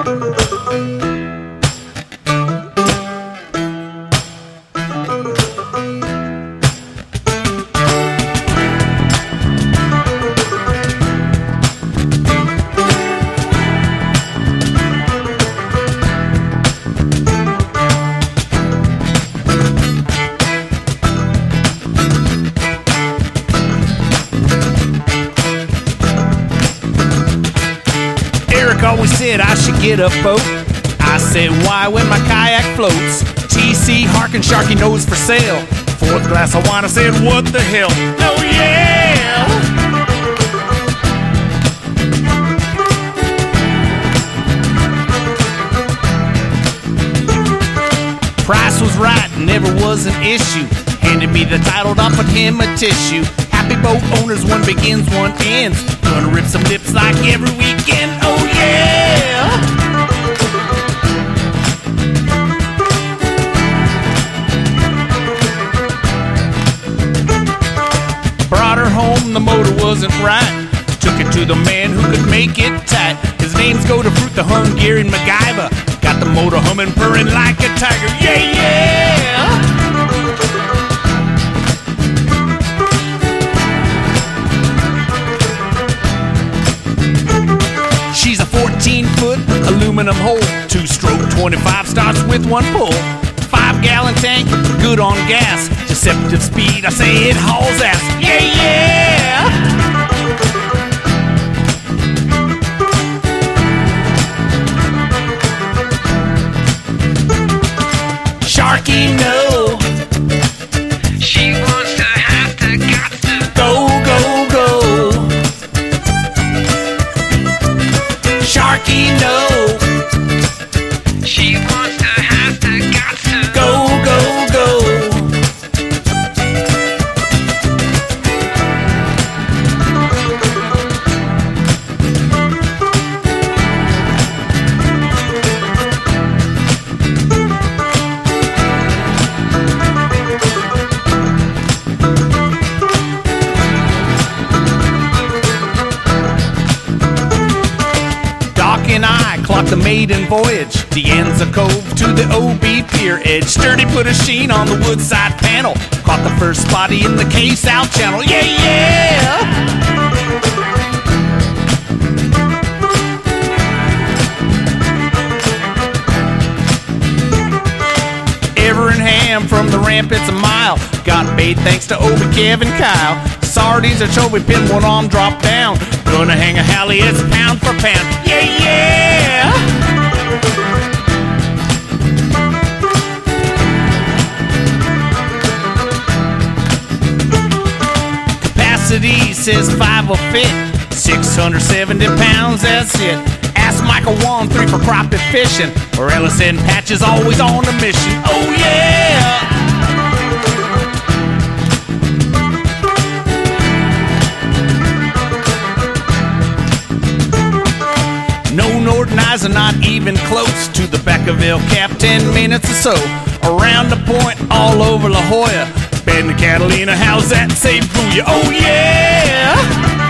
Always said I should get a boat. I said, why when my kayak floats? TC, Harkin, Sharky knows for sale. Fourth glass of wine, I said, what the hell? Oh yeah! Price was right, never was an issue. Handed me the title, offered him a tissue. Happy boat owners, one begins, one ends. Gonna rip some lips like every weekend. Oh yeah! Brought her home, the motor wasn't right. Took it to the man who could make it tight. His name's Go to Fruit, the Hungarian MacGyver. Got the motor humming, purring like a tiger. Yeah, yeah! She's a 14-foot aluminum hull. Two-stroke 25 starts with one pull. 5-gallon tank, good on gas. Deceptive speed, I say it hauls ass. Yeah, yeah! Sharky, no. She wants to, have to, got to. Go, go, go. Sharky, no. She wants to, have to, got to. Go, go, go. And I clocked the maiden voyage, the Enza Cove to the OB Pier edge. Sturdy put a sheen on the woodside panel. Caught the first spotty in the K-South Channel. Yeah, yeah! Everingham from the ramp, it's a mile. Got bait thanks to Obi, Kev, and Kyle. Sardines or Chobe, pin one arm, drop down. Gonna hang a Halley, it's pound for pound. Yeah, yeah! Capacity says 5 will fit. 670 pounds, that's it. Ask Michael 1-3 for crappie fishing. Or LSN Patch is always on a mission. Oh yeah! No Norton eyes are not even close to the Beckerville cap, 10 minutes or so. Around the point, all over La Jolla. Bend the Catalina, how's that say booyah? Oh yeah!